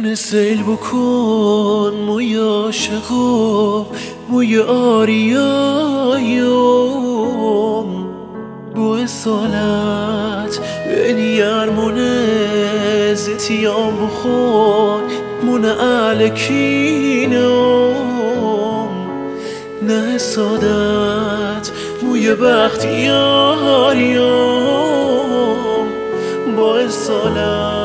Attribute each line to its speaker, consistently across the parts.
Speaker 1: منه سیل بکن موی عاشق و موی آریاییم بو سالت بینی ارمونه زتیام بخون مونه علکینم نه سادت موی بختیاریم با سالت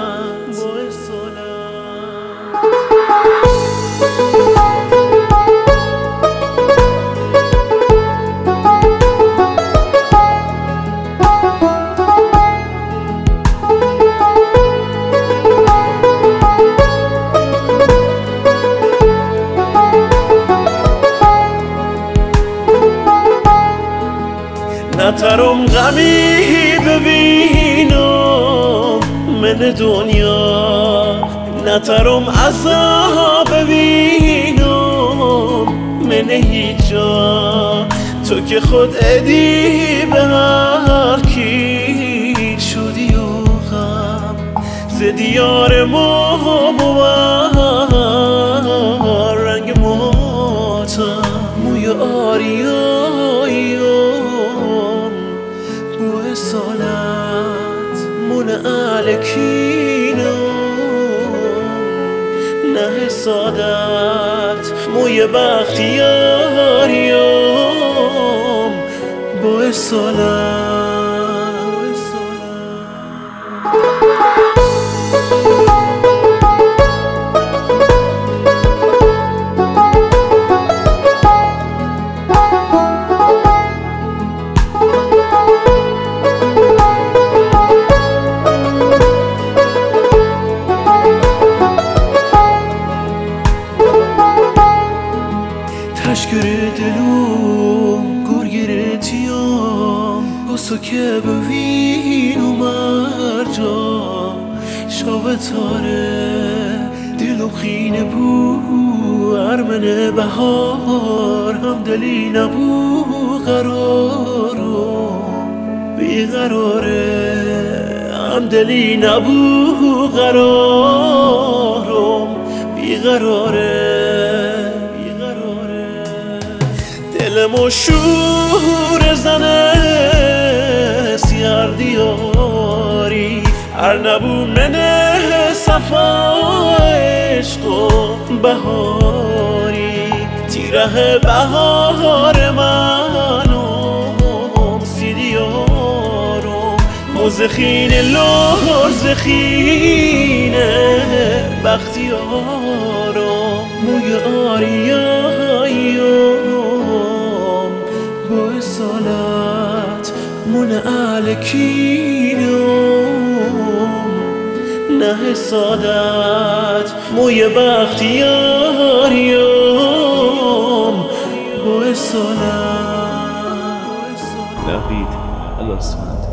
Speaker 1: نترم غمی ببینم من دنیا نترم عذاب ببینم من هیچ جا تو که خود ادی به هر کی شدی و غم ز دیار ما بور رنگ ماتم موی آریایی بو سالت من علکینم نه سادت موی بختیاریم بو سالت تشکر دلوم گرگر تیام بسو که ببینم مرجا شاوه تاره دلو خینه بو ارمن بهار هم دلی نبو قرارم بیقراره هم دلی نبو قرارم بیقراره دلمو شور زنه سیار دیاری هر نبو منه صفا عشق و بهاری تیره بهار منم سی دیارم موزخین لرزخینه بختیارم موی آریاییم بو سالت من علکینم نه سادت موی بختیاریم بو سالت
Speaker 2: نوید الاسفند